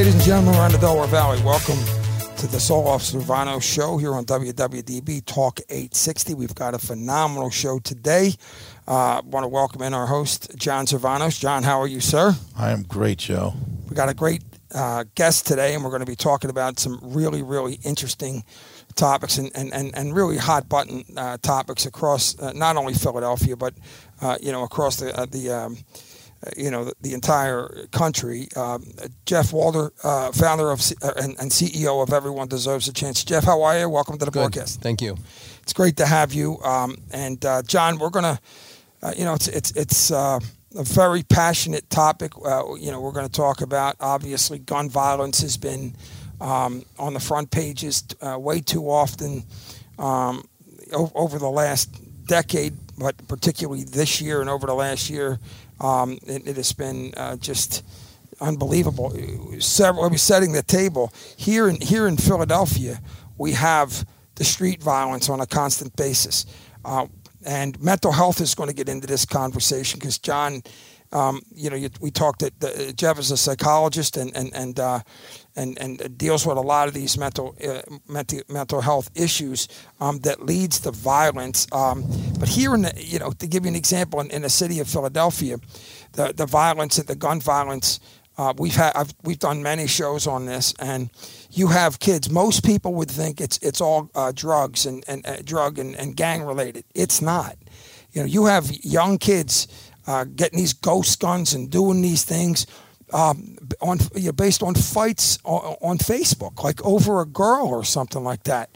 Ladies and gentlemen around the Delaware Valley, welcome to the Soul Officer Servano Show here on WWDB Talk 860. We've got a phenomenal show today. I want to welcome in our host, John Servanos. John, how are you, sir? I am great, Joe. We got a great guest today, and we're going to be talking about some really, really interesting topics and really hot-button topics across not only Philadelphia, but across the entire country. Jeff Walder, founder of and CEO of Everyone Deserves a Chance. Jeff, how are you? Welcome to the broadcast. Thank you. It's great to have you. And John, we're gonna, it's a very passionate topic. We're going to talk about, obviously, gun violence has been on the front pages way too often over the last decade, but particularly this year and over the last year. It has been just unbelievable. We'll be setting the table here in Philadelphia. We have the street violence on a constant basis, and mental health is going to get into this conversation because John, we talked that Jeff is a psychologist and deals with a lot of these mental health issues that leads to violence. But here to give you an example, in the city of Philadelphia, the violence, the gun violence, we've done many shows on this, and you have kids. Most people would think it's all drugs and drug and gang related. It's not. You have young kids getting these ghost guns and doing these things based on fights on Facebook, like over a girl or something like that.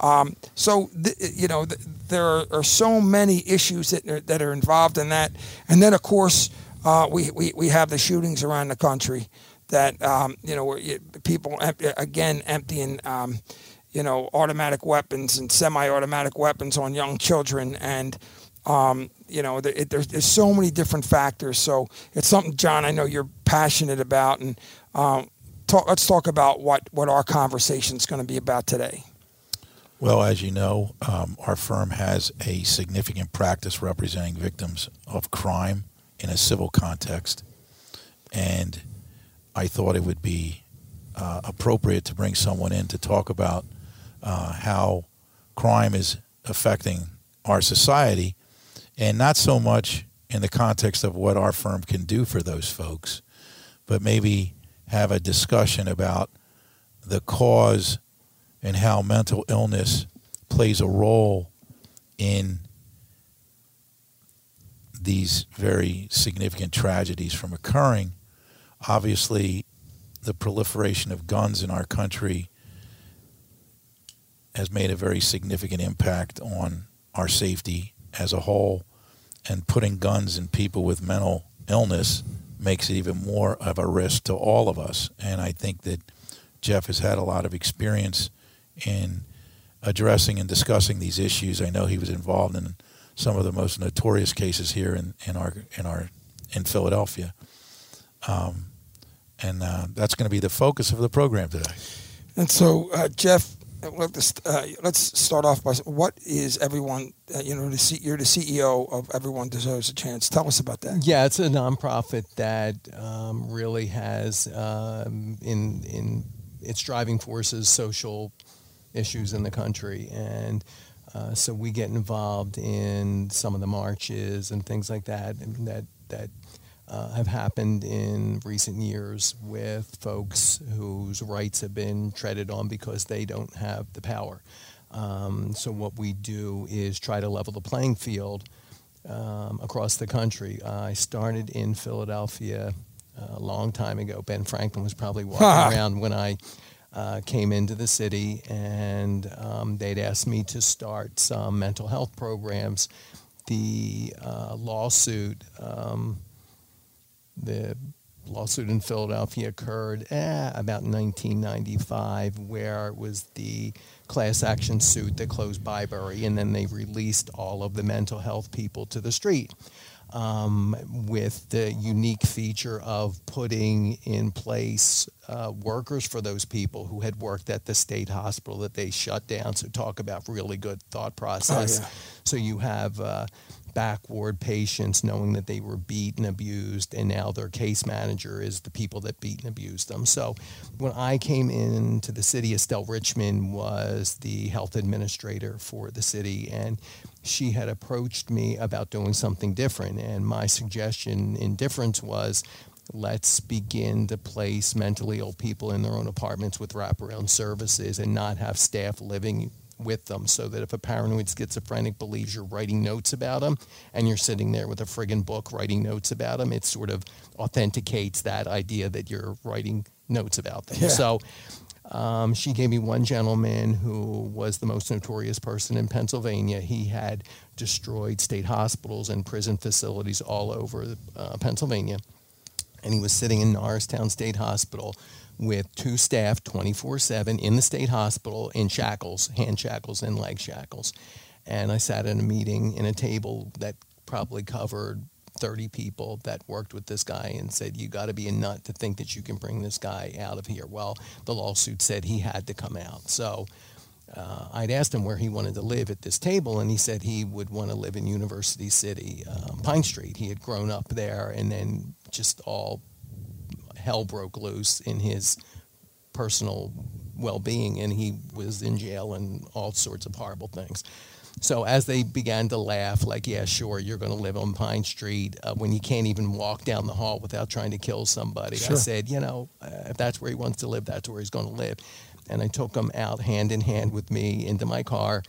There are so many issues that are involved in that, and then of course we have the shootings around the country that where people emptying automatic weapons and semi-automatic weapons on young children, and there's so many different factors. So it's something, John, I know you're passionate about, and let's talk about what our conversation is going to be about today. Well, as you know, our firm has a significant practice representing victims of crime in a civil context, and I thought it would be appropriate to bring someone in to talk about how crime is affecting our society, and not so much in the context of what our firm can do for those folks, but maybe have a discussion about the cause and how mental illness plays a role in these very significant tragedies from occurring. Obviously, the proliferation of guns in our country has made a very significant impact on our safety as a whole, and putting guns in people with mental illness makes it even more of a risk to all of us. And I think that Jeff has had a lot of experience in addressing and discussing these issues. I know he was involved in some of the most notorious cases here in Philadelphia, and that's going to be the focus of the program today. And so, Jeff, let's start off by what is Everyone? You're the CEO of Everyone Deserves a Chance. Tell us about that. Yeah, it's a nonprofit that really has in its driving forces social issues in the country, and so we get involved in some of the marches and things like that, and that have happened in recent years with folks whose rights have been treaded on because they don't have the power. So what we do is try to level the playing field across the country. I started in Philadelphia a long time ago. Ben Franklin was probably walking around when I came into the city, and they'd asked me to start some mental health programs. The lawsuit in Philadelphia occurred about 1995, where it was the class action suit that closed Bybury, and then they released all of the mental health people to the street. With the unique feature of putting in place workers for those people who had worked at the state hospital that they shut down. So talk about really good thought process. Oh, yeah. So you have back ward patients knowing that they were beat and abused, and now their case manager is the people that beat and abused them. So when I came into the city, Estelle Richmond was the health administrator for the city, and she had approached me about doing something different. And my suggestion in difference was, let's begin to place mentally ill people in their own apartments with wraparound services and not have staff living with them, so that if a paranoid schizophrenic believes you're writing notes about them and you're sitting there with a friggin' book writing notes about them, it sort of authenticates that idea that you're writing notes about them. Yeah. So she gave me one gentleman who was the most notorious person in Pennsylvania. He had destroyed state hospitals and prison facilities all over Pennsylvania. And he was sitting in Norristown State Hospital with two staff 24/7 in the state hospital in shackles, hand shackles and leg shackles. And I sat in a meeting in a table that probably covered 30 people that worked with this guy and said, you got to be a nut to think that you can bring this guy out of here. Well, the lawsuit said he had to come out. So I'd asked him where he wanted to live at this table, and he said he would want to live in University City, Pine Street. He had grown up there, and then just all hell broke loose in his personal well-being, and he was in jail and all sorts of horrible things. So as they began to laugh, like, yeah, sure, you're going to live on Pine Street when you can't even walk down the hall without trying to kill somebody. Sure. I said, if that's where he wants to live, that's where he's going to live. And I took him out hand in hand with me into my car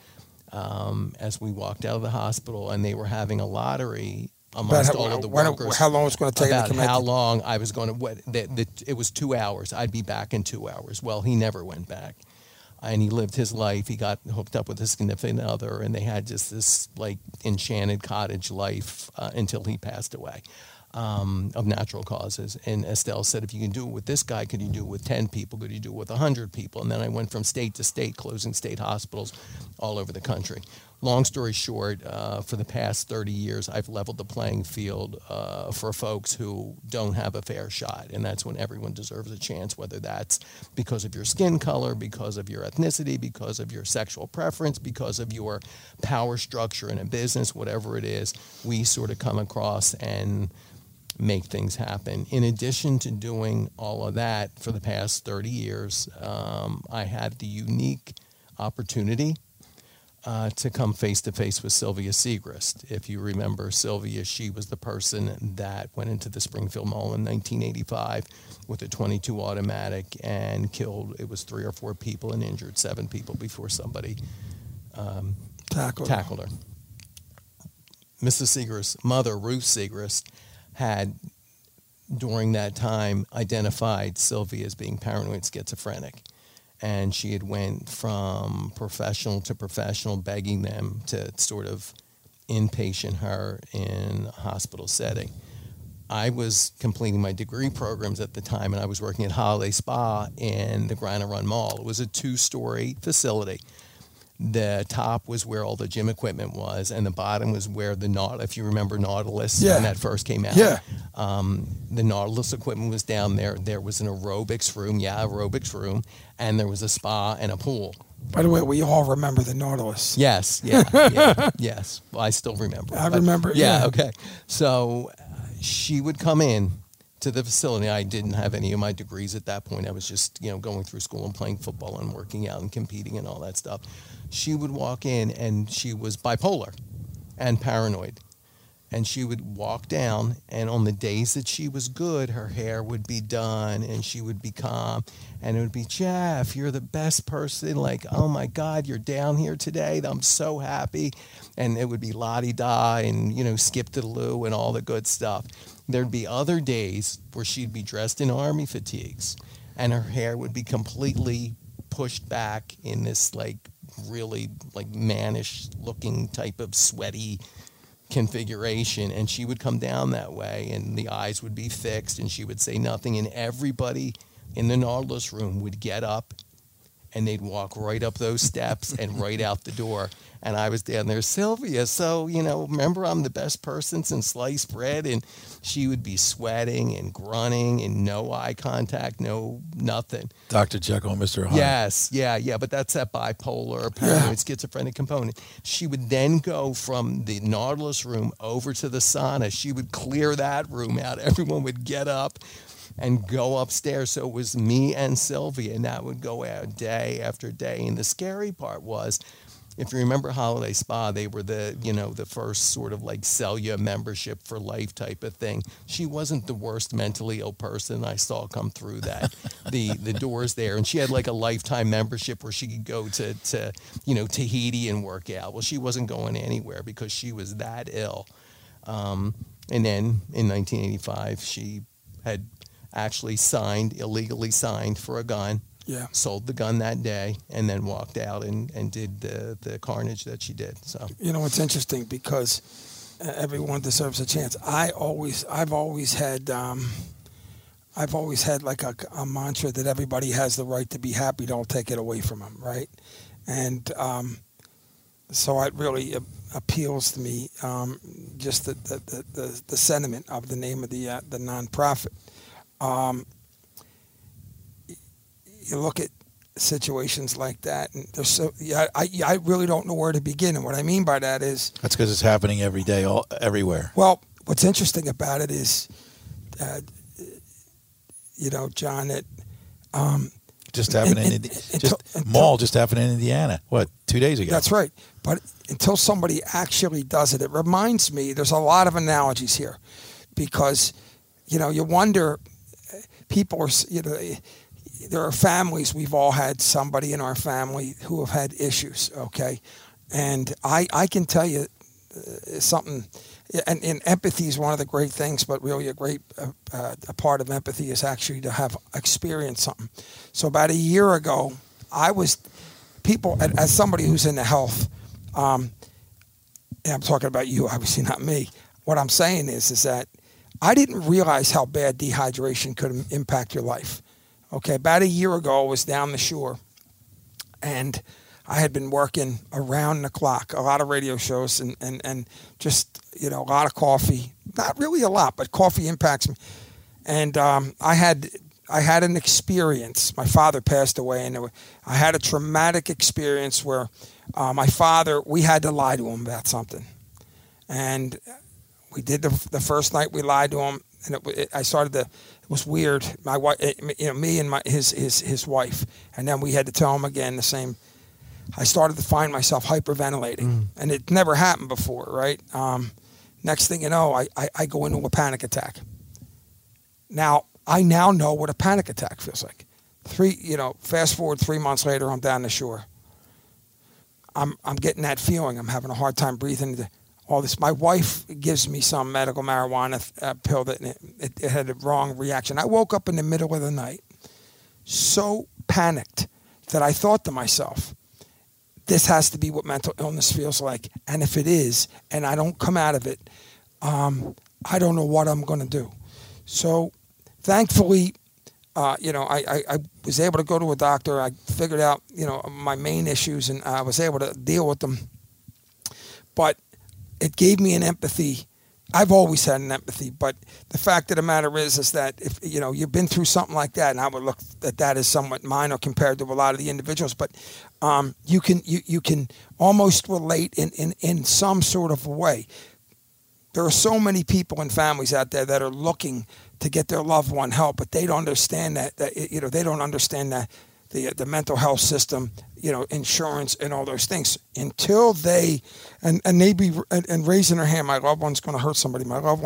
as we walked out of the hospital, and they were having a lottery amongst all of the workers. How long was it going to take? About how long I was going to. It was 2 hours. I'd be back in 2 hours. Well, he never went back. And he lived his life. He got hooked up with a significant other, and they had just this like enchanted cottage life until he passed away of natural causes. And Estelle said, if you can do it with this guy, could you do it with 10 people? Could you do it with 100 people? And then I went from state to state, closing state hospitals all over the country. Long story short, for the past 30 years, I've leveled the playing field for folks who don't have a fair shot. And that's when everyone deserves a chance, whether that's because of your skin color, because of your ethnicity, because of your sexual preference, because of your power structure in a business, whatever it is, we sort of come across and make things happen. In addition to doing all of that for the past 30 years, I had the unique opportunity to come face-to-face with Sylvia Segrist. If you remember Sylvia, she was the person that went into the Springfield Mall in 1985 with a .22 automatic and killed, it was 3 or 4 people and injured 7 people before somebody tackled her. Mrs. Segrist's mother, Ruth Segrist, had during that time identified Sylvia as being paranoid schizophrenic. And she had went from professional to professional, begging them to sort of inpatient her in a hospital setting. I was completing my degree programs at the time, and I was working at Holiday Spa in the Granite Run Mall. It was a 2-story facility. The top was where all the gym equipment was, and the bottom was where if you remember Nautilus, when that first came out. Yeah. The Nautilus equipment was down there. There was an aerobics room, and there was a spa and a pool. By the way, we all remember the Nautilus. Yes, yes. Well, I still remember. I remember. Yeah, okay. So she would come in to the facility. I didn't have any of my degrees at that point. I was just, going through school and playing football and working out and competing and all that stuff. She would walk in, and she was bipolar and paranoid. And she would walk down, and on the days that she was good, her hair would be done, and she would be calm. And it would be, Jeff, you're the best person. Like, oh, my God, you're down here today. I'm so happy. And it would be la-di-da and, skip to the loo and all the good stuff. There'd be other days where she'd be dressed in army fatigues, and her hair would be completely pushed back in this, really, mannish-looking type of sweaty configuration, and she would come down that way, and the eyes would be fixed, and she would say nothing, and everybody in the Nautilus room would get up and they'd walk right up those steps and right out the door. And I was down there, Sylvia, so, remember I'm the best person since sliced bread? And she would be sweating and grunting and no eye contact, no nothing. Dr. Jekyll and Mr. Hyde. Yes, yeah, but that's that bipolar, paranoid, schizophrenic component. She would then go from the Nautilus room over to the sauna. She would clear that room out. Everyone would get up and go upstairs. So it was me and Sylvia, and that would go out day after day. And the scary part was, if you remember Holiday Spa, they were the first sort of like sell you a membership for life type of thing. She wasn't the worst mentally ill person I saw come through that the doors there, and she had like a lifetime membership where she could go to Tahiti and work out. Well, she wasn't going anywhere because she was that ill. And then in 1985, she had actually illegally signed for a gun. Yeah. Sold the gun that day and then walked out and did the carnage that she did. So it's interesting because everyone deserves a chance. I've always had like a mantra that everybody has the right to be happy. Don't take it away from them, right? And so it really appeals to me, just the sentiment of the name of the nonprofit. You look at situations like that, and there's I really don't know where to begin. And what I mean by that is that's because it's happening every day, everywhere. Well, what's interesting about it is, John, that just happened just happened in Indiana. What, 2 days ago? That's right. But until somebody actually does it, it reminds me. There's a lot of analogies here, because you wonder. People are there are families, we've all had somebody in our family who have had issues, okay? And I can tell you something, and empathy is one of the great things, but really a great a part of empathy is actually to have experienced something. So about a year ago, as somebody who's into health, and I'm talking about you, obviously not me, what I'm saying is that I didn't realize how bad dehydration could impact your life. Okay, about a year ago, I was down the shore, and I had been working around the clock, a lot of radio shows, and just, a lot of coffee. Not really a lot, but coffee impacts me. And I had an experience. My father passed away, and I had a traumatic experience where my father, we had to lie to him about something. And we did the first night we lied to him, and it was weird. My wife, me and his wife, and then we had to tell him again the same. I started to find myself hyperventilating, and it never happened before, right? Next thing you know, I go into a panic attack. Now I know what a panic attack feels like. Fast forward 3 months later, I'm down the shore. I'm getting that feeling. I'm having a hard time breathing. All this. My wife gives me some medical marijuana pill that it had a wrong reaction. I woke up in the middle of the night, so panicked that I thought to myself, this has to be what mental illness feels like. And if it is, and I don't come out of it, I don't know what I'm going to do. So thankfully, I was able to go to a doctor. I figured out, my main issues, and I was able to deal with them. But it gave me an empathy. I've always had an empathy, but the fact of the matter is that if you've been through something like that, and I would look at that as somewhat minor compared to a lot of the individuals, but you can almost relate in some sort of way. There are so many people and families out there that are looking to get their loved one help, but they don't understand that they don't understand that the mental health system, insurance and all those things until they, and maybe, and raising their hand, my loved one's going to hurt somebody,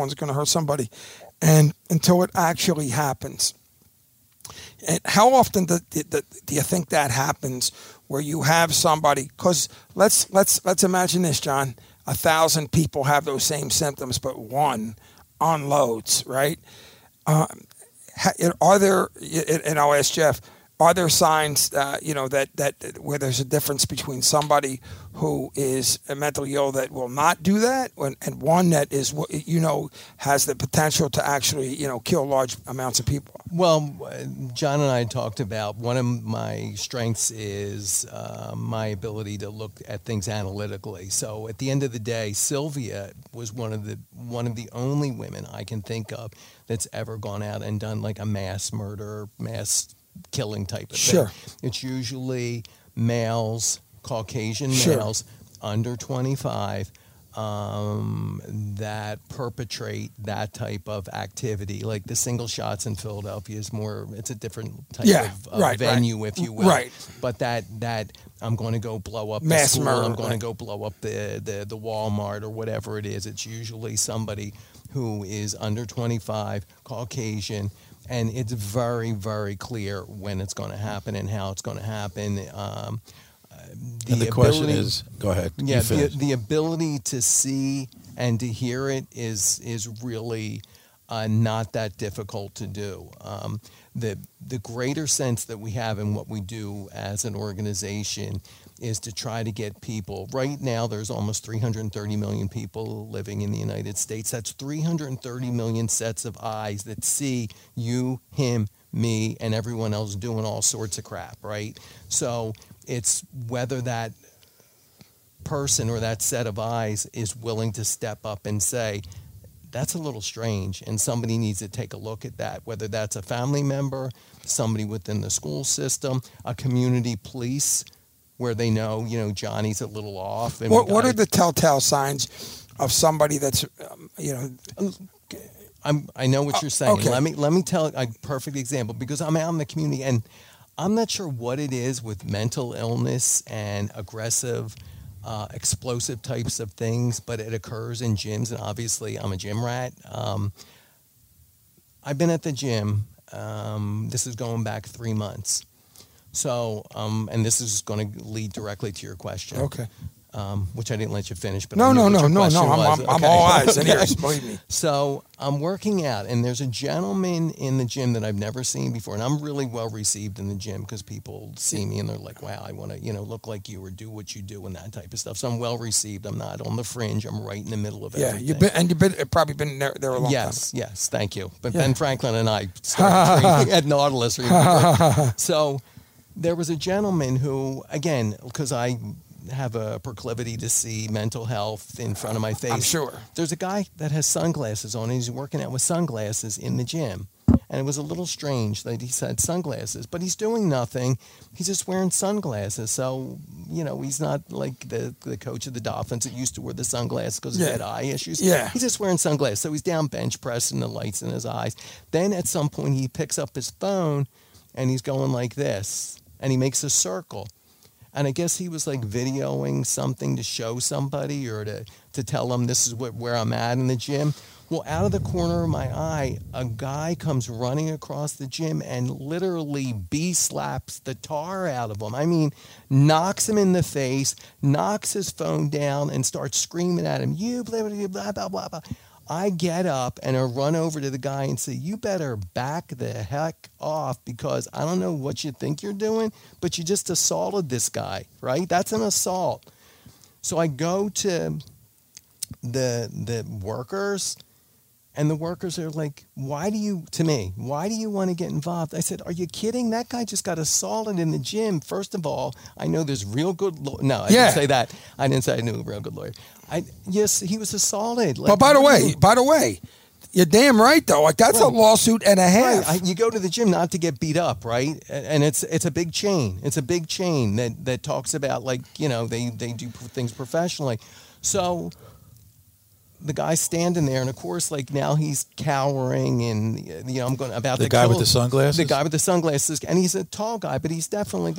and until it actually happens. And how often do you think that happens where you have somebody, because let's imagine this, John, 1,000 people have those same symptoms, but one unloads, right? Are there, and I'll ask Jeff, are there signs, that where there's a difference between somebody who is mentally ill that will not do that, and one that is, has the potential to actually, kill large amounts of people? Well, John and I talked about one of my strengths is my ability to look at things analytically. So at the end of the day, Sylvia was one of the only women I can think of that's ever gone out and done like a mass murder, mass killing type of Sure. thing. It's usually males, Caucasian Sure. males under 25 that perpetrate that type of activity. Like the single shots in Philadelphia is it's a different type of venue, if you will. Right. But that I'm going to go blow up Mass the school, murder, I'm going right. to go blow up the Walmart or whatever it is. It's usually somebody who is under 25, Caucasian, and it's very, very clear when it's going to happen and how it's going to happen. And the question is, go ahead. Yeah, the ability to see and to hear it is really not that difficult to do. The greater sense that we have in what we do as an organization is to try to get people. Right now, there's almost 330 million people living in the United States. That's 330 million sets of eyes that see you, him, me, and everyone else doing all sorts of crap, right? So it's whether that person or that set of eyes is willing to step up and say, that's a little strange, and somebody needs to take a look at that, whether that's a family member, somebody within the school system, a community police, where they know, Johnny's a little off. And What are the telltale signs of somebody that's, I know what you're saying. Okay. Let me tell a perfect example, because I'm out in the community, and I'm not sure what it is with mental illness and aggressive, explosive types of things, but it occurs in gyms, and obviously I'm a gym rat. I've been at the gym. This is going back 3 months. So, and this is going to lead directly to your question. Okay. Which I didn't let you finish. But No. I knew what your I'm question was. Okay. all eyes and ears, believe me. So I'm working out, and there's a gentleman in the gym that I've never seen before, and I'm really well received in the gym because people see me and they're like, "Wow, I want to, look like you or do what you do," and that type of stuff. So I'm well received. I'm not on the fringe. I'm right in the middle of everything. You've probably been there a long time. Yes, thank you. But Ben Franklin and I started training at Nautilus. So there was a gentleman who, again, because I have a proclivity to see mental health in front of my face. I'm sure. There's a guy that has sunglasses on, and he's working out with sunglasses in the gym. And it was a little strange that he said sunglasses, but he's doing nothing. He's just wearing sunglasses. So, he's not like the coach of the Dolphins that used to wear the sunglasses because he had eye issues. Yeah. He's just wearing sunglasses. So he's down bench pressing the lights in his eyes. Then at some point he picks up his phone and he's going like this, and he makes a circle. And I guess he was like videoing something to show somebody or to tell them this is where I'm at in the gym. Well, out of the corner of my eye, a guy comes running across the gym and literally slaps the tar out of him. I mean, knocks him in the face, knocks his phone down, and starts screaming at him, "You blah, blah, blah, blah, blah, blah." I get up and I run over to the guy and say, "You better back the heck off, because I don't know what you think you're doing, but you just assaulted this guy," right? That's an assault. So I go to the workers, and the workers are like, why do you want to get involved? I said, are you kidding? That guy just got assaulted in the gym. First of all, I know there's real good no, I didn't say that. I didn't say I knew a real good lawyer. Yes, he was assaulted. But by the way, you're damn right though. Like that's a lawsuit and a half. Right. You go to the gym not to get beat up, right? And it's a big chain. It's a big chain that talks about they do things professionally. So the guy's standing there, and of course, now he's cowering, and I'm going about the guy with the sunglasses. The guy with the sunglasses, and he's a tall guy, but he's definitely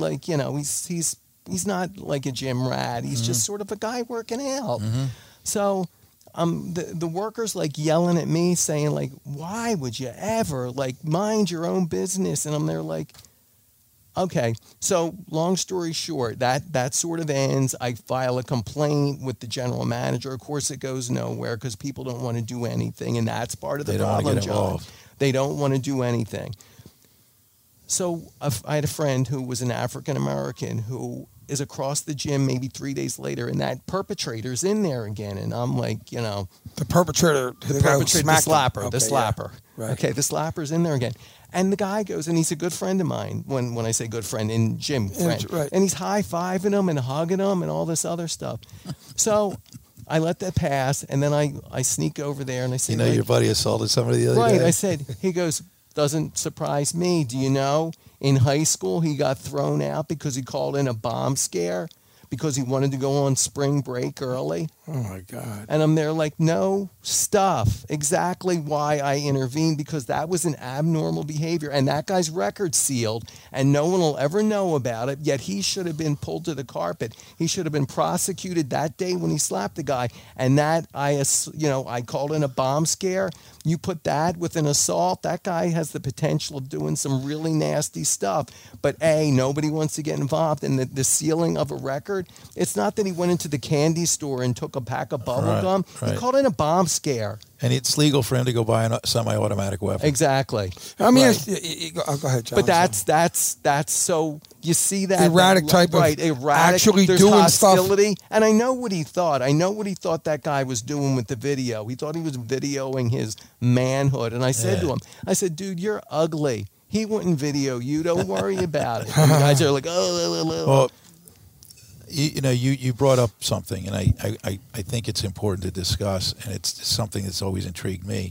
he's not like a gym rat. He's just sort of a guy working out. Mm-hmm. So the workers yelling at me, saying why would you ever mind your own business? And I'm there okay, so long story short, that sort of ends. I file a complaint with the general manager. Of course, it goes nowhere because people don't want to do anything, and that's part of the problem, John. They don't want to do anything. So I had a friend who was an African American who is across the gym maybe 3 days later, and that perpetrator's in there again. And I'm like, you know, The perpetrator, the slapper, Okay, the slapper. yeah. Right. Okay, the slapper's in there again. And the guy goes, and he's a good friend of mine. When I say good friend, in gym friend, right. and he's high-fiving him and hugging him and all this other stuff. So I let that pass, and then I sneak over there and I say, You know, your buddy assaulted somebody the other right. day. I said, he goes, doesn't surprise me. Do you know, in high school, he got thrown out because he called in a bomb scare because he wanted to go on spring break early. Oh, my God. And I'm there like, no, stuff. Exactly why I intervened, because that was an abnormal behavior. And that guy's record sealed, and no one will ever know about it, yet he should have been pulled to the carpet. He should have been prosecuted that day when he slapped the guy. And that, I called in a bomb scare. You put that with an assault, that guy has the potential of doing some really nasty stuff. But A, nobody wants to get involved in the sealing of a record. It's not that he went into the candy store and took a pack of bubble gum. right. He called in a bomb scare. And it's legal for him to go buy a semi-automatic weapon. Exactly. I mean, Right. go ahead, John. But that's so you see that Erratic type of erratic, actually there's doing stuff. hostility. And I know what he thought. I know what he thought that guy was doing with the video. He thought he was videoing his manhood. And I said to him, I said, dude, you're ugly. He wouldn't video you. Don't worry about it. And the guys are like, oh. Well, you brought up something, and I think it's important to discuss, and it's something that's always intrigued me.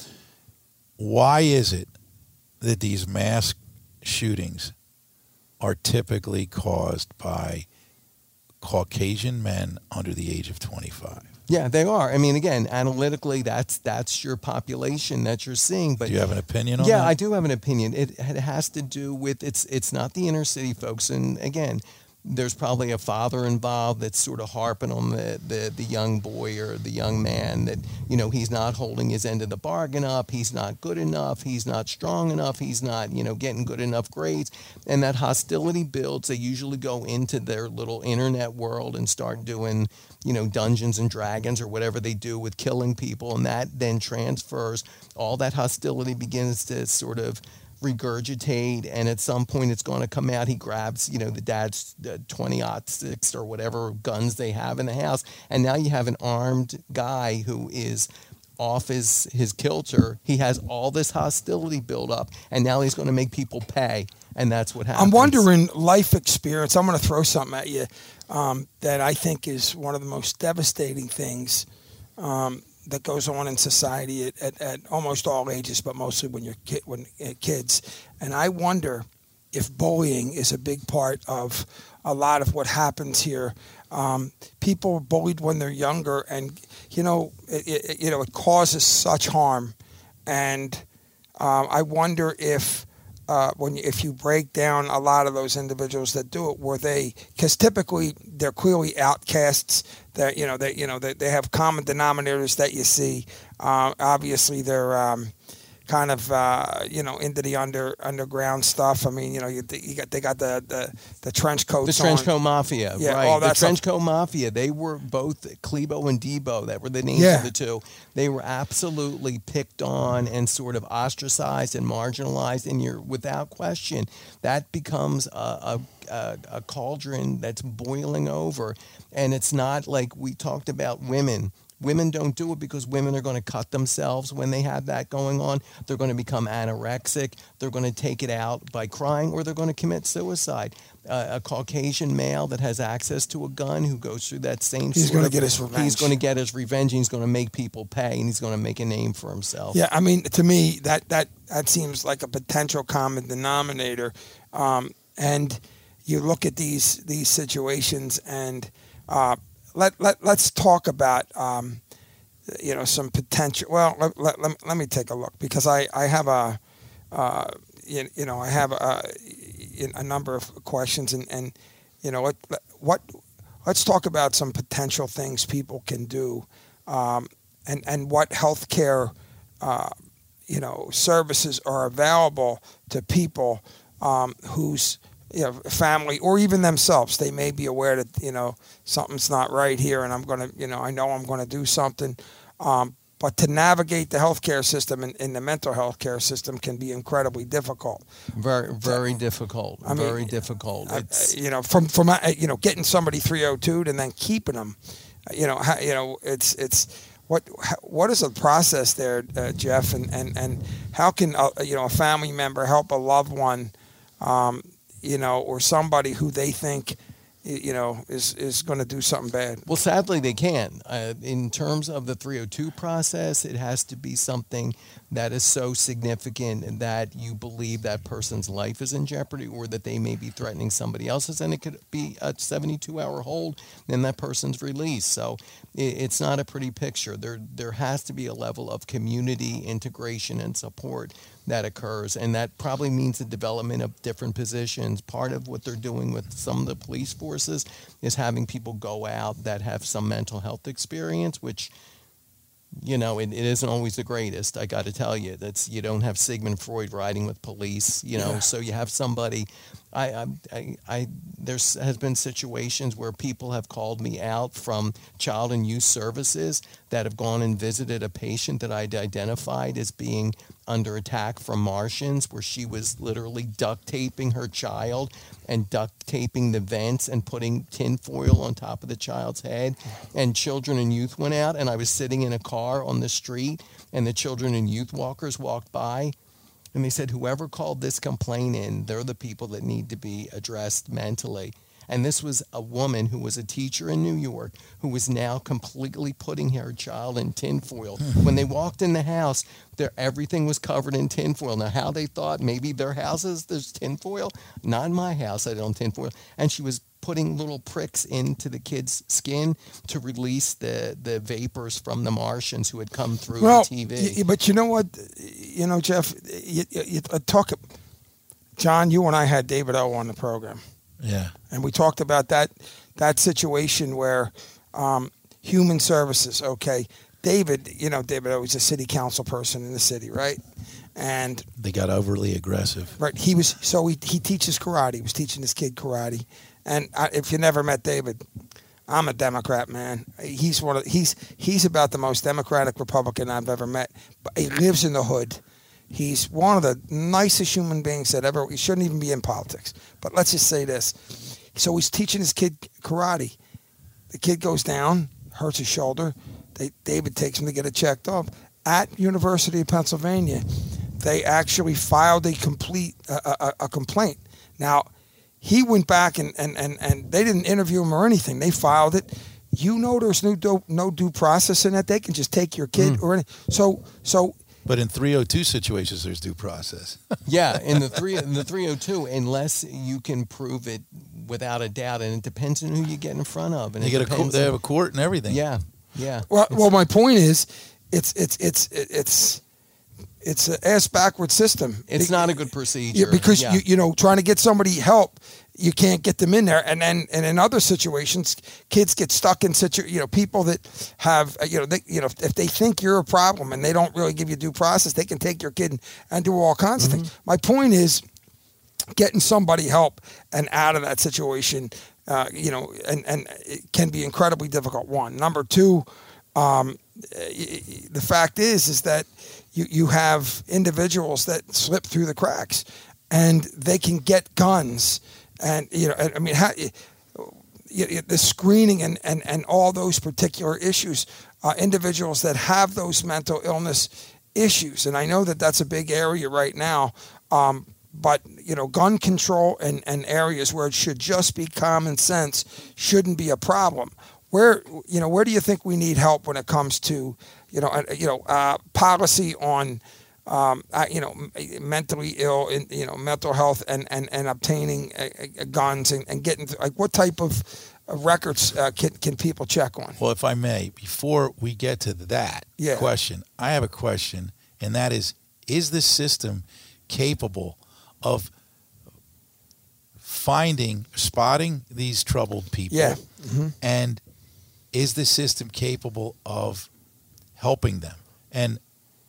Why is it that these mass shootings are typically caused by Caucasian men under the age of 25? Yeah, they are. I mean, again, analytically, that's your population that you're seeing. But Do you have an opinion on that? yeah, I do have an opinion. It has to do with it's not the inner city folks, and again, there's probably a father involved that's sort of harping on the young boy or the young man that, you know, he's not holding his end of the bargain up, he's not good enough, he's not strong enough, he's not, getting good enough grades, and that hostility builds. They usually go into their little internet world and start doing, Dungeons and Dragons or whatever they do with killing people, and that then transfers. All that hostility begins to sort of regurgitate, and at some point it's going to come out. He grabs, the dad's 20-06 or whatever guns they have in the house, and now you have an armed guy who is off his kilter. He has all this hostility built up, and now he's going to make people pay, and that's what happens. I'm wondering, life experience, I'm going to throw something at you that I think is one of the most devastating things that goes on in society at almost all ages, but mostly when you're kids. And I wonder if bullying is a big part of a lot of what happens here. People are bullied when they're younger, and it causes such harm. And I wonder if if you break down a lot of those individuals that do it, because typically they're clearly outcasts. That they have common denominators that you see. Obviously, they're kind of into the underground stuff. I mean, they got the trench coats. The trench coat mafia, yeah, right? All that the trench coat mafia. They were both Klebo and Debo. That were the names of the two. They were absolutely picked on and sort of ostracized and marginalized. And without question, that becomes a cauldron that's boiling over. And it's not like we talked about women. Women don't do it because women are going to cut themselves when they have that going on. They're going to become anorexic. They're going to take it out by crying, or they're going to commit suicide. A Caucasian male that has access to a gun who goes through that same He's going to get his revenge. He's going to get his revenge. And he's going to make people pay, and he's going to make a name for himself. Yeah, I mean, to me, that seems like a potential common denominator. And you look at these situations, and let's talk about some potential. Well, let me take a look, because I have a number of questions, and let's talk about some potential things people can do, and what healthcare services are available to people whose family, or even themselves. They may be aware that something's not right here, and I'm going to I know I'm going to do something, but to navigate the healthcare system and the mental health care system can be incredibly difficult. Very difficult. Very difficult. From getting somebody 302 and then keeping them, it's what is the process there, Jeff, and how can a family member help a loved one, or somebody who they think is going to do something bad? Well, sadly, they can. In terms of the 302 process, it has to be something that is so significant that you believe that person's life is in jeopardy or that they may be threatening somebody else's, and it could be a 72-hour hold, then that person's released. So it's not a pretty picture. There has to be a level of community integration and support that occurs, and that probably means the development of different positions. Part of what they're doing with some of the police forces is having people go out that have some mental health experience, which, it isn't always the greatest. I got to tell you, you don't have Sigmund Freud riding with police, so you have somebody. There has been situations where people have called me out from Child and Youth Services that have gone and visited a patient that I'd identified as being under attack from Martians, where she was literally duct taping her child and duct taping the vents and putting tinfoil on top of the child's head. And children and youth went out, and I was sitting in a car on the street, and the children and youth walkers walked by. And they said, whoever called this complaint in, they're the people that need to be addressed mentally. And this was a woman who was a teacher in New York who was now completely putting her child in tinfoil. When they walked in the house, everything was covered in tinfoil. Now, how they thought maybe their houses, there's tinfoil? Not in my house, I don't tinfoil. And she was putting little pricks into the kid's skin to release the vapors from the Martians who had come through the TV. But you know what? Jeff, you talk. John, you and I had David O on the program. Yeah. And we talked about that situation where human services, okay. David O was a city council person in the city, right? And they got overly aggressive. Right. He teaches karate. He was teaching this kid karate. And if you never met David, I'm a Democrat, man. He's about the most Democratic Republican I've ever met. But he lives in the hood. He's one of the nicest human beings that ever. He shouldn't even be in politics. But let's just say this. So he's teaching his kid karate. The kid goes down, hurts his shoulder. David takes him to get it checked off. At University of Pennsylvania, they actually filed a complaint. Now, he went back and they didn't interview him or anything. They filed it. There's no due process in that. They can just take your kid or anything. So. But in 302 situations, there's due process. Yeah, in the 302, unless you can prove it without a doubt, and it depends on who you get in front of. And they have a court and everything. Yeah. Well, my point is, it's an ass backward system. It's not a good procedure. Because trying to get somebody help, you can't get them in there, and in other situations, kids get stuck in people that have if they think you're a problem and they don't really give you due process, they can take your kid and do all kinds of things. My point is getting somebody help and out of that situation, and it can be incredibly difficult. One, number two, the fact is that you have individuals that slip through the cracks, and they can get guns. And, the screening and all those particular issues, individuals that have those mental illness issues. And I know that that's a big area right now. But, gun control and areas where it should just be common sense shouldn't be a problem. Where do you think we need help when it comes to, policy on, mentally ill, mental health and obtaining guns and getting what type of records can people check on? Well, if I may, before we get to that question, I have a question, and that is this system capable of spotting these troubled people? Yeah. Mm-hmm. And is the system capable of helping them? And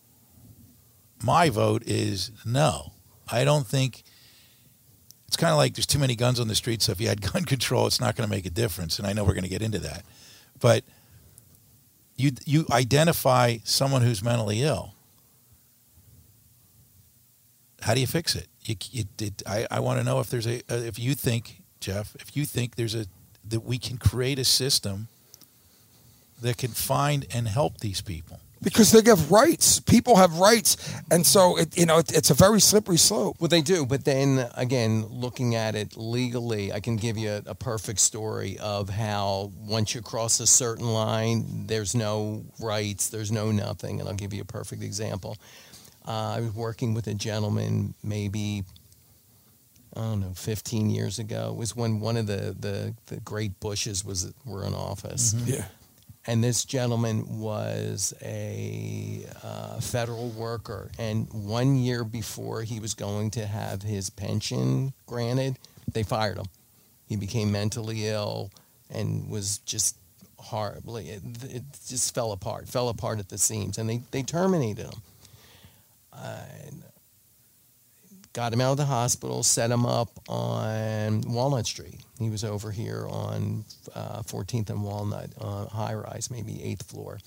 my vote is no. I don't think it's kind of like there's too many guns on the street, so if you had gun control, it's not going to make a difference. And I know we're going to get into that. But you identify someone who's mentally ill. How do you fix it? I want to know if there's if you think, Jeff, if you think that we can create a system that can find and help these people. Because they have rights. People have rights, and so it's a very slippery slope. Well, they do, but then again, looking at it legally, I can give you a perfect story of how once you cross a certain line, there's no rights, there's no nothing, and I'll give you a perfect example. I was working with a gentleman maybe, I don't know, 15 years ago. It was when one of the great Bushes were in office. Mm-hmm. Yeah. And this gentleman was a federal worker. And 1 year before he was going to have his pension granted, they fired him. He became mentally ill and was just horribly, it just fell apart at the seams. And they terminated him. Got him out of the hospital, set him up on Walnut Street. He was over here on 14th and Walnut, high rise, maybe 8th floor.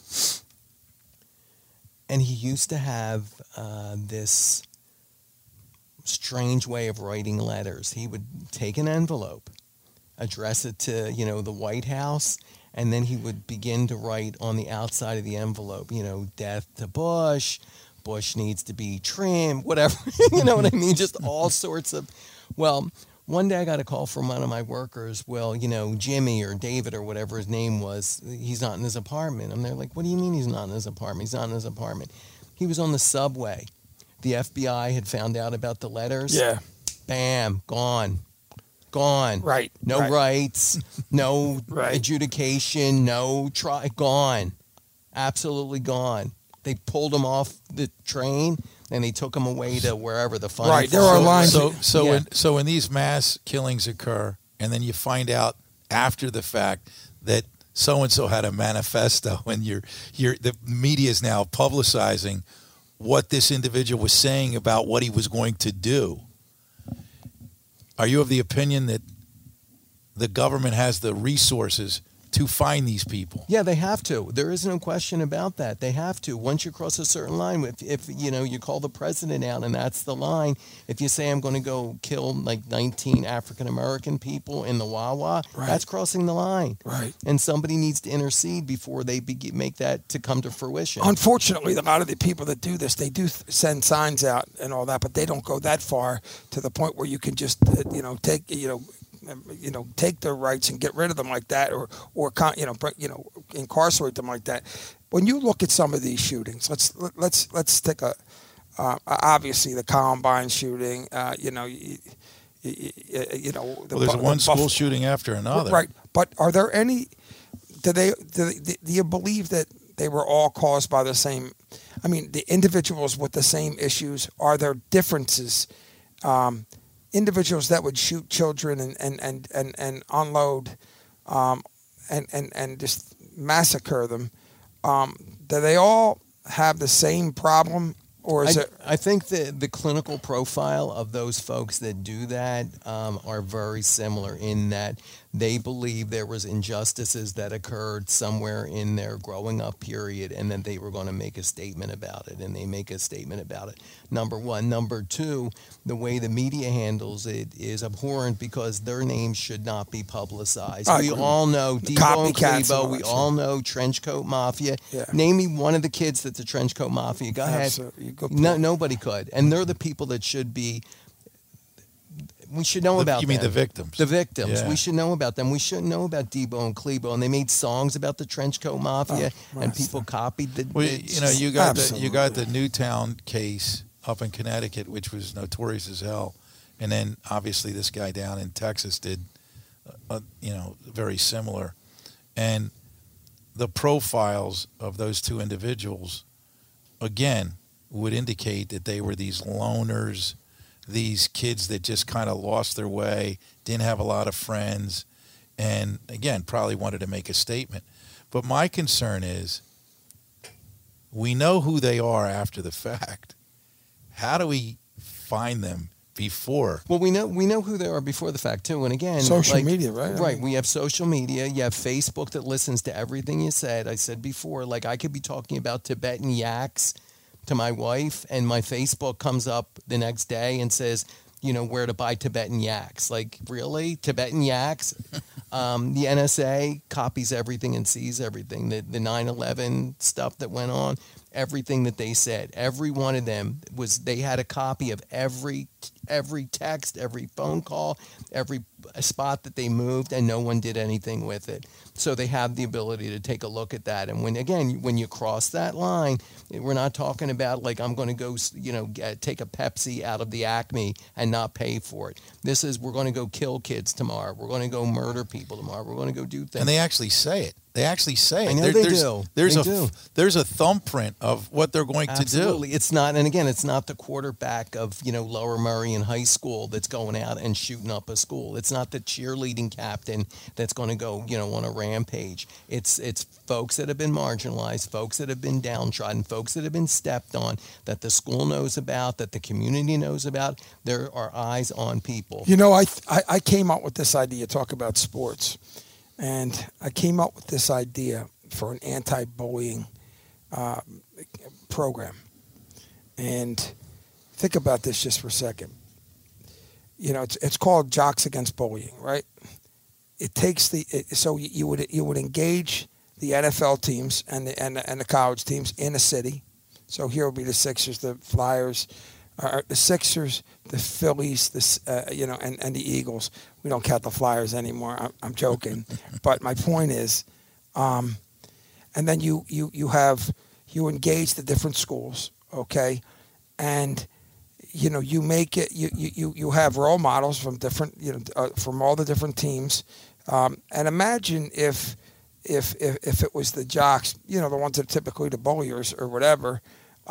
And he used to have this strange way of writing letters. He would take an envelope, address it to, the White House, and then he would begin to write on the outside of the envelope, death to Bush, Bush needs to be trimmed, whatever, you know what I mean? Just all sorts of, well, one day I got a call from one of my workers, Jimmy or David or whatever his name was, he's not in his apartment. And they're like, what do you mean he's not in his apartment? He's not in his apartment. He was on the subway. The FBI had found out about the letters. Yeah. Bam, gone. Right. No rights, no Right. adjudication, no gone. Absolutely gone. They pulled him off the train and they took him away to wherever the fun. Right, there are lines. So when these mass killings occur, and then you find out after the fact that so and so had a manifesto, and the media is now publicizing what this individual was saying about what he was going to do. Are you of the opinion that the government has the resources to find these people? Yeah, they have to. There is no question about that. They have to. Once you cross a certain line, if you call the president out and that's the line, if you say I'm going to go kill like 19 African American people in the Wawa, right. That's crossing the line. Right. And somebody needs to intercede before they make that to come to fruition. Unfortunately, a lot of the people that do this, they do send signs out and all that, but they don't go that far to the point where you can just take their rights and get rid of them like that, or incarcerate them like that. When you look at some of these shootings, let's take obviously the Columbine shooting. There's one school shooting after another. Right, but are there any? Do you believe that they were all caused by the same? I mean, the individuals with the same issues. Are there differences? Individuals that would shoot children and unload and just massacre them, do they all have the same problem, or is it? I think the clinical profile of those folks that do that are very similar in that they believe there was injustices that occurred somewhere in their growing up period, and then they were going to make a statement about it, and they make a statement about it. Number one. Number two, the way the media handles it is abhorrent because their names should not be publicized. We all know Debo and Clebo. We all know Trenchcoat Mafia. Yeah. Name me one of the kids that's a Trenchcoat Mafia. Go ahead. No, nobody could. And they're the people that should be. We should know about them. You mean the victims? The victims. Yeah. We should know about them. We shouldn't know about Debo and Clebo. And they made songs about the Trenchcoat Mafia, and people copied the. Well, you got the Newtown case up in Connecticut, which was notorious as hell, and then obviously this guy down in Texas did, very similar, and the profiles of those two individuals, again, would indicate that they were these loners. These kids that just kind of lost their way, didn't have a lot of friends, and again, probably wanted to make a statement. But my concern is, we know who they are after the fact. How do we find them before. Well, we know who they are before the fact too. And again, social media, right? Right. We have social media. You have Facebook that listens to everything you said. I said before, like I could be talking about Tibetan yaks to my wife, and my Facebook comes up the next day and says, where to buy Tibetan yaks. Like, really? Tibetan yaks? The NSA copies everything and sees everything. The 9/11 stuff that went on, everything that they said, every one of them they had a copy of every text, every phone call, every spot that they moved, and no one did anything with it. So they have the ability to take a look at that. And when you cross that line, we're not talking about like I'm going to go, take a Pepsi out of the Acme and not pay for it. This is we're going to go kill kids tomorrow. We're going to go murder people tomorrow. We're going to go do things. And they actually say it. They actually say it. I know they do. There's a thumbprint of what they're going to do. Absolutely. It's not, and again, it's not the quarterback of, Lower Merion High School that's going out and shooting up a school. It's not the cheerleading captain that's going to go, on a rampage. It's folks that have been marginalized, folks that have been downtrodden, folks that have been stepped on, that the school knows about, that the community knows about. There are eyes on people. I came up with this idea, talk about sports. And I came up with this idea for an anti-bullying program. And think about this just for a second. It's called Jocks Against Bullying, right? It takes so you would engage the NFL teams and the college teams in a city. So here would be the Sixers, the Flyers, the Sixers, the Phillies, and the Eagles. We don't count the Flyers anymore. I'm joking, but my point is, and then you engage the different schools, okay, and you make it. You have role models from different from all the different teams, and imagine if it was the jocks, the ones that are typically the bulliers or whatever.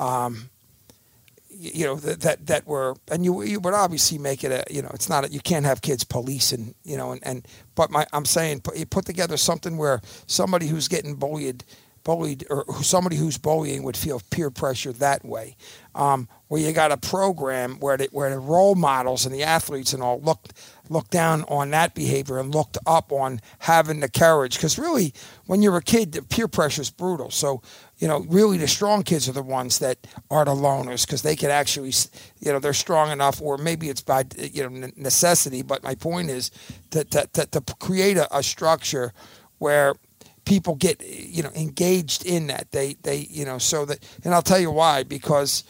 That were, and you would obviously make it it's not you can't have kids policing, but I'm saying you put together something where somebody who's getting bullied or somebody who's bullying would feel peer pressure that way, where you got a program where the role models and the athletes and all looked down on that behavior and looked up on having the courage, because really when you're a kid, the peer pressure is brutal. So really the strong kids are the ones that are the loners, because they can actually, they're strong enough, or maybe it's by, necessity. But my point is to create a structure where people get, engaged in that. They so that, and I'll tell you why, because,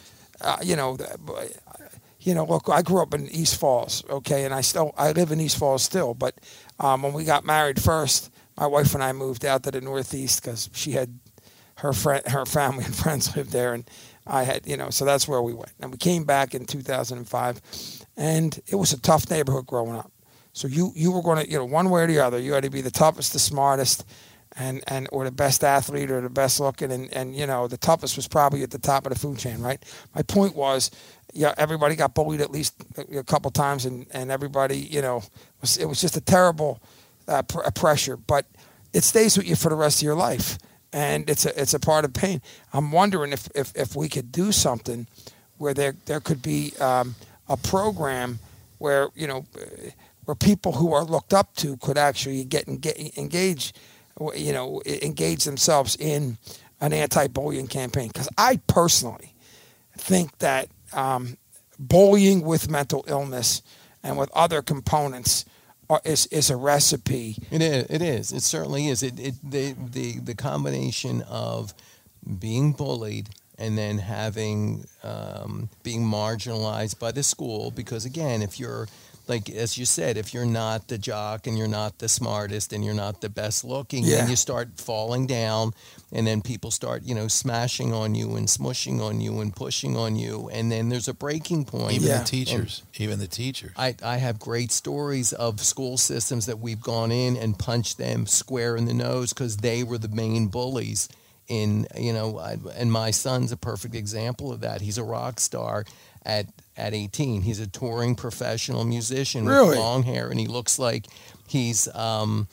look, I grew up in East Falls, okay, and I live in East Falls still. But when we got married first, my wife and I moved out to the Northeast because she had her family and friends lived there, and I had, so that's where we went. And we came back in 2005, and it was a tough neighborhood growing up. So you were going to, one way or the other, you had to be the toughest, the smartest, and or the best athlete or the best looking, and the toughest was probably at the top of the food chain, right? My point was, everybody got bullied at least a couple times, and everybody, it was just a terrible pressure, but it stays with you for the rest of your life. And it's a part of pain. I'm wondering if we could do something where there could be a program where where people who are looked up to could actually engage themselves in an anti-bullying campaign. Because I personally think that bullying with mental illness and with other components is a recipe. It is. It certainly is. The combination of being bullied and then having being marginalized by the school, because again, if you're, like as you said, if you're not the jock and you're not the smartest and you're not the best looking, then you start falling down, and then people start, smashing on you and smushing on you and pushing on you, and then there's a breaking point. Even the teachers. I have great stories of school systems that we've gone in and punched them square in the nose because they were the main bullies. And my son's a perfect example of that. He's a rock star at 18. He's a touring professional musician with long hair, and he looks like he's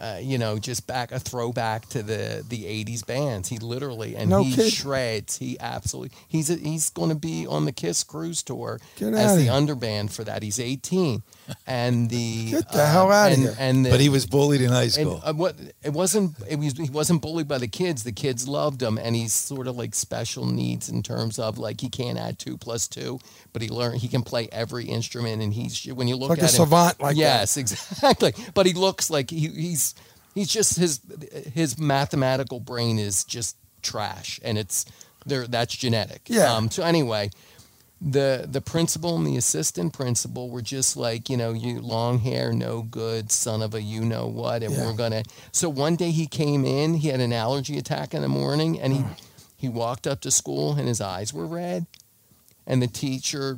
just a throwback to the 80s bands. He literally, and No he kidding. shreds. He absolutely, he's going to be on the Kiss cruise tour Get as outta the here. underband for that. He's 18, and Get the hell outta here. And But he was bullied in high and school. he wasn't bullied by the kids. The kids loved him, and he's sort of like special needs in terms of like he can't add 2 + 2, but he can play every instrument, and he's when you look Like at a him, savant like that. yes, exactly. But he looks like he's just his mathematical brain is just trash, and it's there. That's genetic. Yeah. So anyway, the principal and the assistant principal were just like, you long hair, no good, son of a you know what, and Yeah. we're gonna. So one day he came in, he had an allergy attack in the morning, and he walked up to school and his eyes were red, and the teacher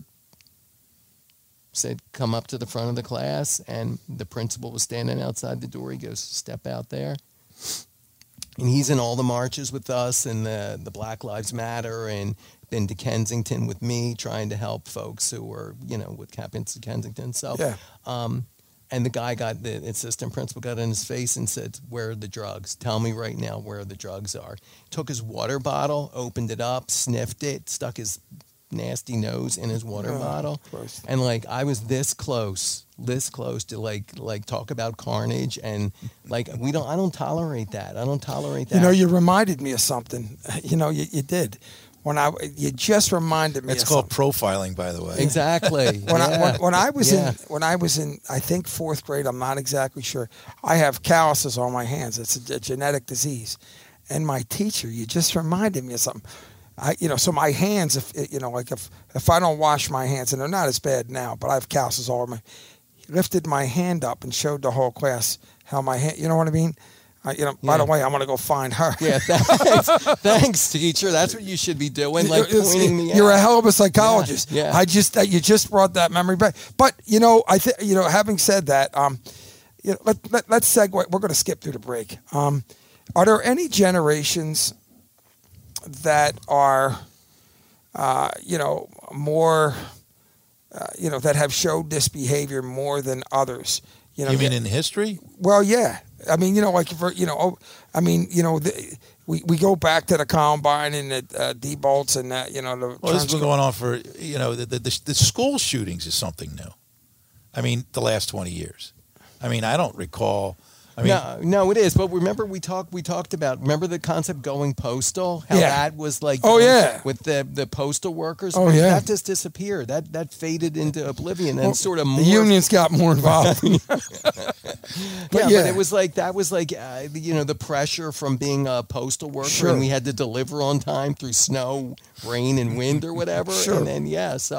said, "Come up to the front of the class," and the principal was standing outside the door. He goes, "Step out there." And he's in all the marches with us, and the Black Lives Matter, and been to Kensington with me, trying to help folks who were, with Kensington. So, Yeah. and the assistant principal got in his face and said, "Where are the drugs? Tell me right now where the drugs are." Took his water bottle, opened it up, sniffed it, stuck his nasty nose in his water bottle, Christ. and like I was this close to like talk about carnage, and like I don't tolerate that. I don't tolerate that. You reminded me of something. You did. You just reminded me It's of called something. profiling, by the way. Exactly. When I was Yeah. in I think 4th grade, I'm not exactly sure. I have calluses on my hands. It's a genetic disease, and my teacher, you just reminded me of something. So my hands, if I don't wash my hands, and they're not as bad now, but I have calluses all over my. He lifted my hand up and showed the whole class how my hand. You know what I mean? By the way, I'm gonna go find her. Yeah, thanks, teacher. That's what you should be doing, like pointing me You're out. a hell of a psychologist. Yeah. You just brought that memory back. But having said that, let's segue. We're going to skip through the break. Are there any generations that are, more, that have showed this behavior more than others? You mean in history? Well, yeah. I mean, we go back to the Columbine and the Dieboldts and that, the. Well, this has been going on for, the school shootings is something new. I mean, the last 20 years. I mean, I don't recall. No, it is. But remember, we talked about. Remember the concept going postal? How Yeah. that was like. Oh, yeah. With the postal workers. Oh, yeah. That just disappeared. That faded into oblivion and sort of The morphed. unions got more involved. But it was like the pressure from being a postal worker, Sure. and we had to deliver on time through snow, rain, and wind or whatever. Sure. And then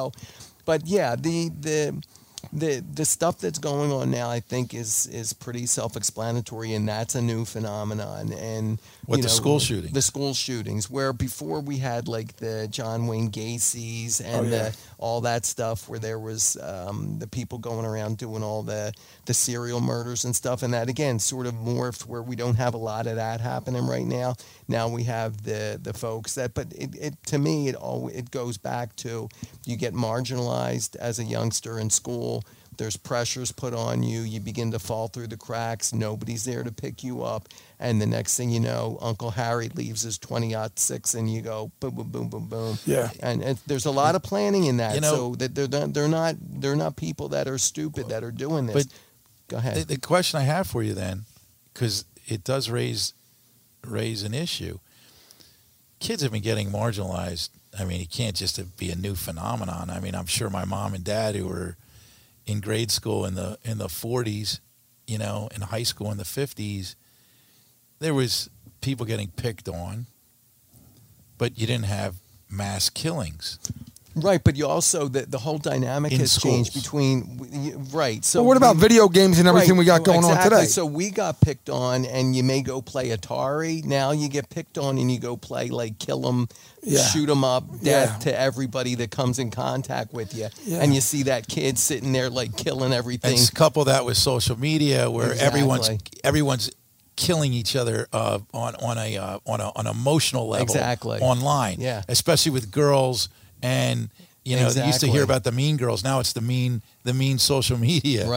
the stuff that's going on now, I think, is pretty self-explanatory, and that's a new phenomenon. And The school shootings? The school shootings, where before we had like the John Wayne Gacy's and all that stuff, where there was the people going around doing all the serial murders and stuff, and that again sort of morphed where we don't have a lot of that happening right now. Now we have the folks that, but it to me it goes back to you get marginalized as a youngster in school. There's pressures put on you. You begin to fall through the cracks. Nobody's there to pick you up. And the next thing you know, Uncle Harry leaves his 20-06 and you go boom, boom, boom, boom, boom. Yeah. And there's a lot of planning in that. You know, so that they're not people that are stupid that are doing this. But go ahead. The question I have for you then, because it does raise an issue. Kids have been getting marginalized. I mean, it can't just be a new phenomenon. I mean, I'm sure my mom and dad, who were in grade school in the 40s, in high school in the 50s, there was people getting picked on, but you didn't have mass killings. Right, but you also the whole dynamic In has changed schools. between right. So Well, what about video games and everything we got going on today? So we got picked on, and you may go play Atari. Now you get picked on, and you go play like kill 'em, shoot 'em up, death to everybody that comes in contact with you. Yeah. And you see that kid sitting there like killing everything. And couple that with social media, where Exactly. everyone's killing each other on an emotional level Exactly. online, Yeah. especially with girls. And they used to Exactly. hear about the mean girls. Now it's the mean social media, Right.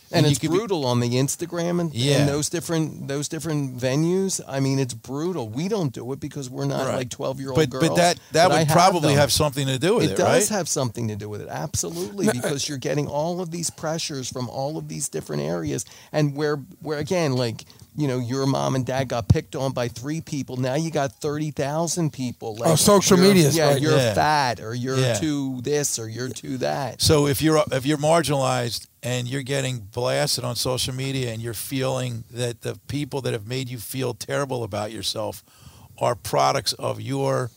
And you it's could be- brutal on the Instagram and Yeah. those different venues. I mean, it's brutal. We don't do it because we're not Right. like 12-year-old but girls. that I would have probably them. have something to do with it, It does right? have something to do with it, absolutely, because you're getting all of these pressures from all of these different areas, and where again, like, you know, your mom and dad got picked on by 3 people. Now you got 30,000 people. Like, social you're- media, yeah, right? you're Yeah. fat, or you're Yeah. too this, or you're too that. So if you're marginalized and you're getting blasted on social media and you're feeling that the people that have made you feel terrible about yourself are products of your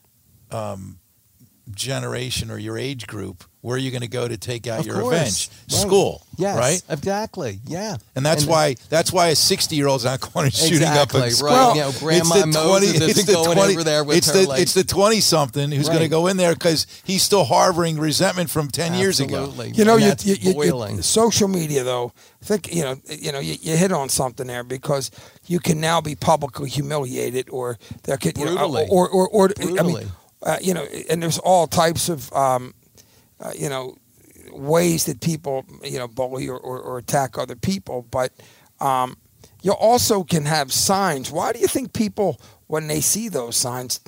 generation or your age group, where are you going to go to take out Of your course. revenge? Right. School, Yes, right? exactly. Yeah, And that's why a 60-year-old's not going shooting up Exactly, a right. school. Well, you know, Grandma Moses isn't going over there with it's her, the like- it's the 20-something who's going to Right. go in there because he's still harboring resentment from 10 years ago. Absolutely. You know, And that's boiling. social media, though. I think you hit on something there, because you can now be publicly humiliated, or there could, Brutally. or I Brutally. mean, and there's all types of ways that people bully or attack other people, but you also can have signs. Why do you think people, when they see those signs,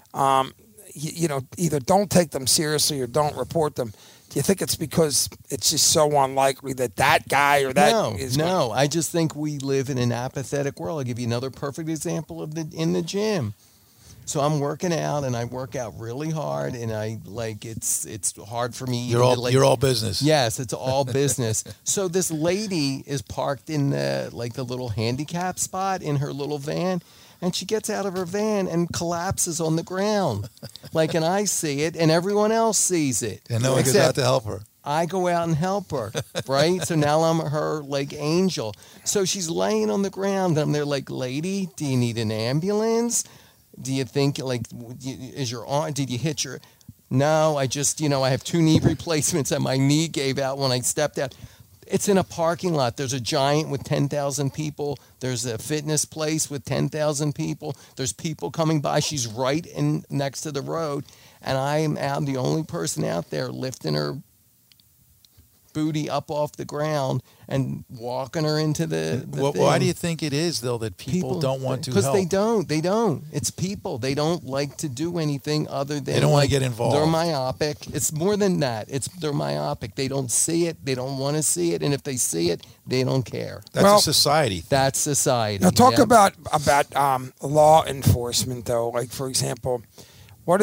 either don't take them seriously or don't report them? Do you think it's because it's just so unlikely that guy or that is No. I just think we live in an apathetic world. I'll give you another perfect example in the gym. So I'm working out, and I work out really hard, and it's hard for me. You're all business. Yes, it's all business. So this lady is parked in the little handicap spot in her little van, and she gets out of her van and collapses on the ground. And I see it, and everyone else sees it. And no one goes out to help her. I go out and help her, right? So now I'm her angel. So she's laying on the ground, and I'm there lady, do you need an ambulance? Do you think is your arm? Did you hit your? No, I just I have 2 knee replacements, and my knee gave out when I stepped out. It's in a parking lot. There's a Giant with 10,000 people. There's a fitness place with 10,000 people. There's people coming by. She's right in next to the road, and I'm the only person out there lifting her booty up off the ground and walking her into the Why thing. do you think it is, though, that people don't want to help? Because they don't. It's people. They don't like to do anything other than... They don't want to get involved. They're myopic. It's more than that. They're myopic. They don't see it. They don't want to see it. And if they see it, they don't care. That's a society thing. That's society. Now talk yeah. about law enforcement, though. Like, for example, what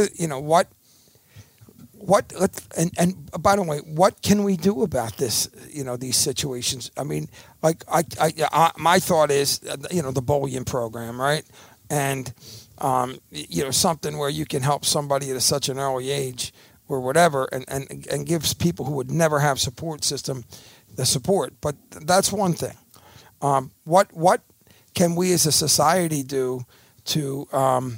by the way, what can we do about this? These situations. I mean, my thought is, the bullying program, right? And something where you can help somebody at such an early age or whatever, and gives people who would never have support system the support. But that's one thing. What can we as a society do to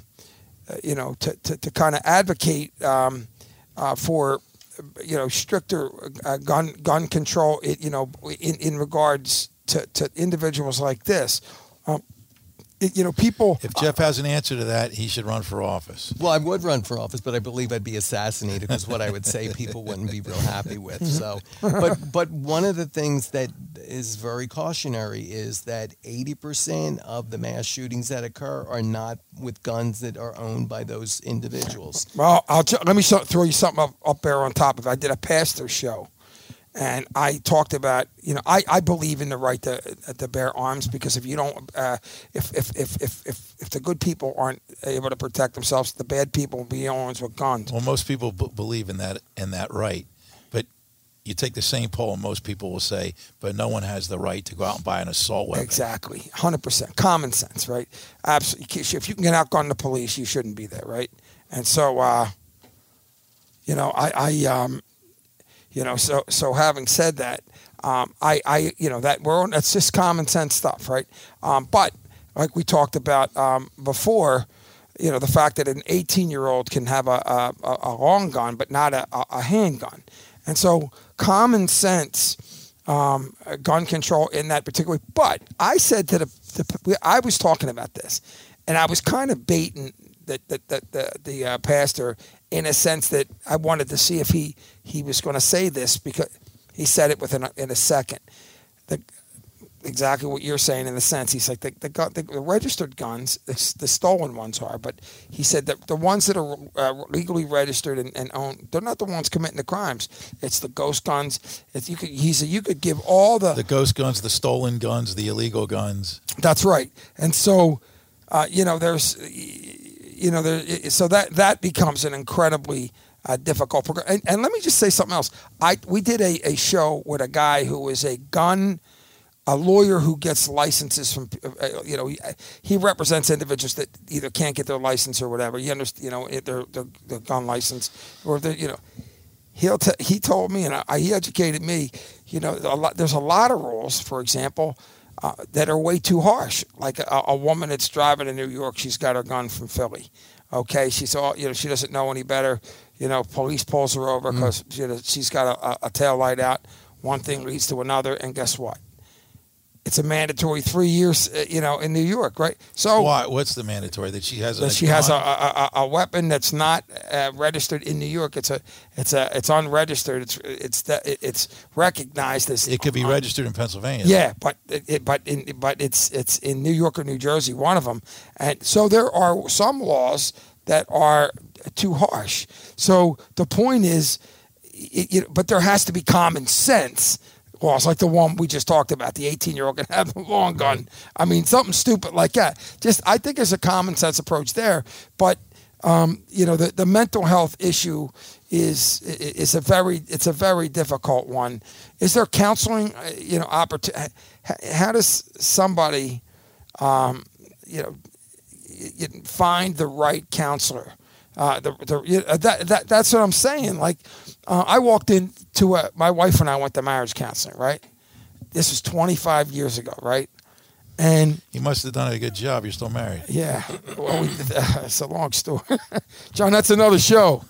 to kind of advocate for stricter gun control, in regards to individuals like this? People. If Jeff has an answer to that, he should run for office. Well, I would run for office, but I believe I'd be assassinated, because what I would say people wouldn't be real happy with. So, but one of the things that is very cautionary is that 80% of the mass shootings that occur are not with guns that are owned by those individuals. Well, let me throw you something up there on top of it. I did a pastor show, and I talked about, I believe in the right to bear arms, because if you don't, if the good people aren't able to protect themselves, the bad people will be the ones with guns. Well, most people believe in that right, but you take the same poll, and most people will say, but no one has the right to go out and buy an assault weapon. Exactly, 100%. Common sense, right? Absolutely. If you can outgun the police, you shouldn't be there, right? And so, so having said that, that's just common sense stuff, right? But like we talked about before, the fact that an 18-year-old can have a long gun but not a handgun, and so common sense, gun control in that particular. But I said I was talking about this, and I was kind of baiting the pastor, in a sense that I wanted to see if he was going to say this, because he said it in a second. exactly what you're saying in the sense. He's like, the registered guns, the stolen ones are, but he said that the ones that are legally registered and owned, they're not the ones committing the crimes. It's the ghost guns. He said you could give all the ghost guns, the stolen guns, the illegal guns. That's right. And so, there's, so that becomes an incredibly difficult program. And let me just say something else. We did a show with a guy who is a lawyer who gets licenses from, he represents individuals that either can't get their license or whatever. He understands, their gun license, or he told me, and he educated me. There's a lot of rules, for example, that are way too harsh. Like a woman that's driving to New York, she's got her gun from Philly. Okay, she doesn't know any better. Police pulls her over because she's got a tail light out. One thing leads to another, and guess what? It's a mandatory 3 years, in New York, right? So what's the mandatory that she has? Has a weapon that's not registered in New York. It's unregistered. It's recognized as. It could be registered in Pennsylvania. Yeah, but it's in New York or New Jersey, one of them, and so there are some laws that are too harsh. So the point is, but there has to be common sense. Well, it's like the one we just talked about. The 18-year-old can have a long gun. I mean, something stupid like that. I think there's a common sense approach there. But the mental health issue is a very difficult one. Is there counseling? Opportunity? How does somebody, find the right counselor? That's what I'm saying. Like, I walked into my wife and I went to marriage counseling, right? This was 25 years ago, right? And you must have done a good job. You're still married. Yeah. Well, it's a long story. John, that's another show.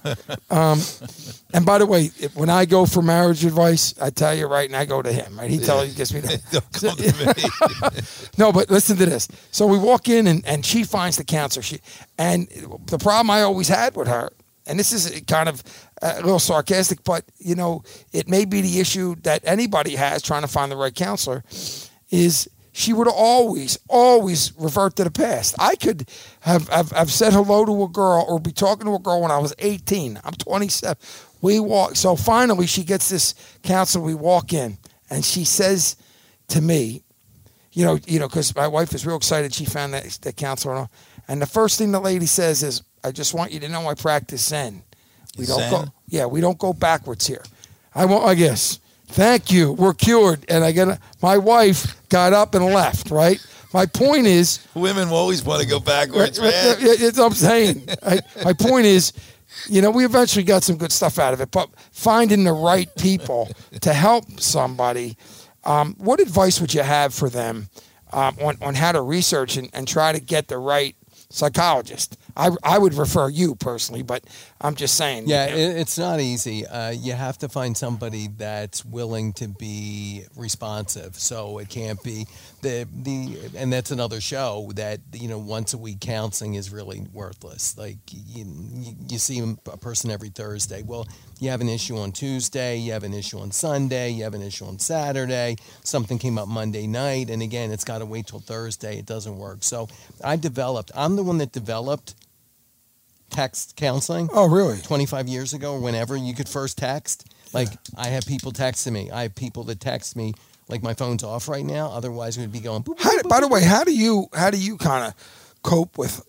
And by the way, when I go for marriage advice, I tell you right, and I go to him, right? He gives me that. Don't come to me. No, but listen to this. So we walk in, and she finds the counselor. And the problem I always had with her, and this is kind of a little sarcastic, but, it may be the issue that anybody has trying to find the right counselor, is she would always revert to the past. I could have said hello to a girl or be talking to a girl when I was 18. I'm 27. So finally she gets this counselor. We walk in, and she says to me, because my wife is real excited she found that counselor. And the first thing the lady says is, I just want you to know I practice Zen. We don't go backwards here. I guess. Thank you. We're cured. And my wife got up and left, right? My point is, women will always want to go backwards, man. It's what I'm saying. My point is, we eventually got some good stuff out of it, but finding the right people to help somebody, what advice would you have for them on how to research and try to get the right psychologist? I would refer you personally, but I'm just saying. Yeah, it's not easy. You have to find somebody that's willing to be responsive. So it can't be and that's another show that, once a week counseling is really worthless. Like you see a person every Thursday. Well, you have an issue on Tuesday, you have an issue on Sunday, you have an issue on Saturday, something came up Monday night, and again, it's got to wait till Thursday. It doesn't work. So I'm the one that developed text counseling. Oh, really? 25 years ago, or whenever you could first text. Like, I have people texting me. I have people that text me, like, my phone's off right now. Otherwise, it would be going. Boop, boop, boop, by the way, how do you kind of cope with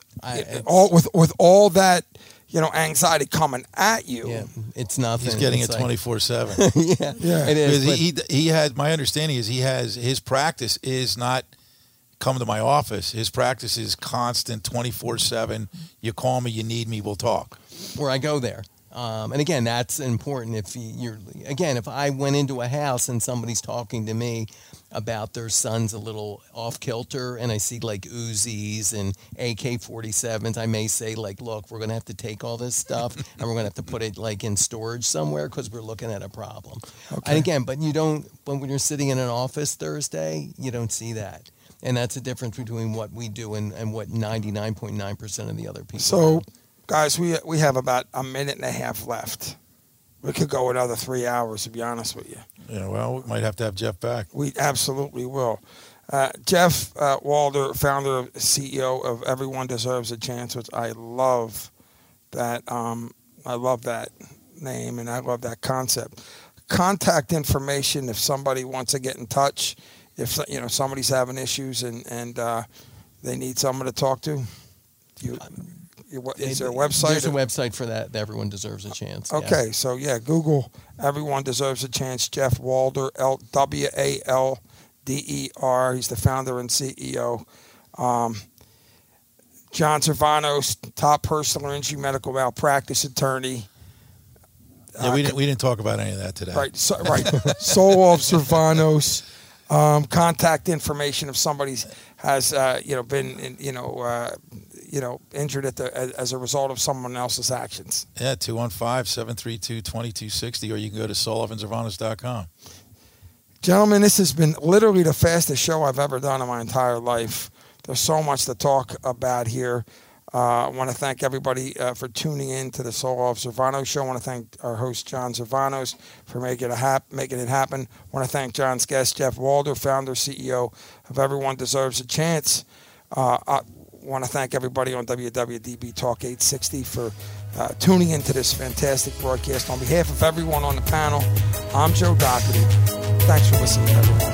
all that anxiety coming at you? Yeah, it's nothing. He's getting it 24/7. yeah, it is. He had. My understanding is his practice is not come to my office. His practice is constant, 24/7. You call me, you need me, we'll talk. Where I go there. And again, that's important. If I went into a house and somebody's talking to me about their son's a little off kilter, and I see like Uzis and AK-47s, I may say like, look, we're going to have to take all this stuff and we're going to have to put it like in storage somewhere because we're looking at a problem. Okay. And again, but when you're sitting in an office Thursday, you don't see that. And that's the difference between what we do and what 99.9% of the other people do. So, guys, we have about a minute and a half left. We could go another 3 hours, to be honest with you. Yeah, well, we might have to have Jeff back. We absolutely will. Jeff Walder, founder, CEO of Everyone Deserves a Chance, which I love that. I love that name, and I love that concept. Contact information if somebody wants to get in touch, if somebody's having issues and they need someone to talk to. Is there a website? There's a website for that. Everyone Deserves a Chance. Okay, yeah. So Google Everyone Deserves a Chance. Jeff Walder, Walder. He's the founder and CEO. John Zervanos, top personal injury medical malpractice attorney. Yeah, we didn't talk about any of that today. Right. Soul of Zervanos. Contact information if somebody has been injured as a result of someone else's actions. Yeah, 215-732-2260, or you can go to souloffandzervanos.com. Gentlemen, this has been literally the fastest show I've ever done in my entire life. There's so much to talk about here. I want to thank everybody for tuning in to the Soul of Zervanos show. I want to thank our host, John Zervanos, for making it happen. I want to thank John's guest, Jeff Walder, founder, CEO of Everyone Deserves a Chance. I want to thank everybody on WWDB Talk 860 for tuning into this fantastic broadcast. On behalf of everyone on the panel, I'm Joe Doherty. Thanks for listening, everyone.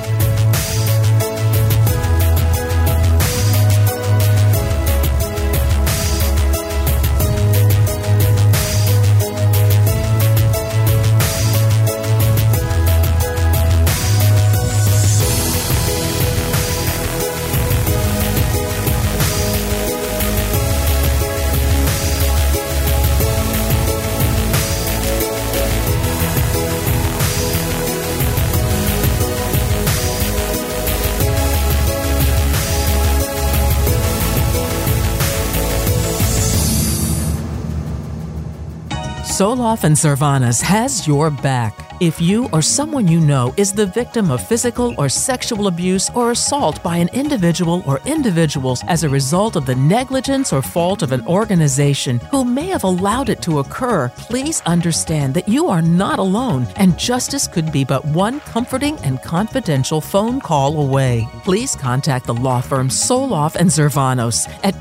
Soloff and Zervanos has your back. If you or someone you know is the victim of physical or sexual abuse or assault by an individual or individuals as a result of the negligence or fault of an organization who may have allowed it to occur, please understand that you are not alone and justice could be but one comforting and confidential phone call away. Please contact the law firm Soloff and Zervanos at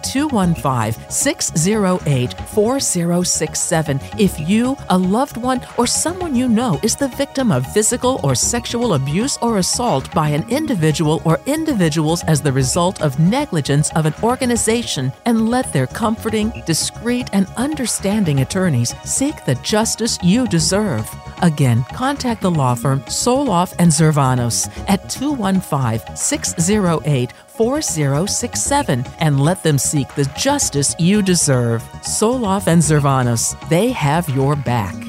215-608-4067 if you, a loved one, or someone you know is the victim of physical or sexual abuse or assault by an individual or individuals as the result of negligence of an organization, and let their comforting, discreet, and understanding attorneys seek the justice you deserve. Again, contact the law firm Soloff and Zervanos at 215-608-4067 and let them seek the justice you deserve. Soloff and Zervanos, they have your back.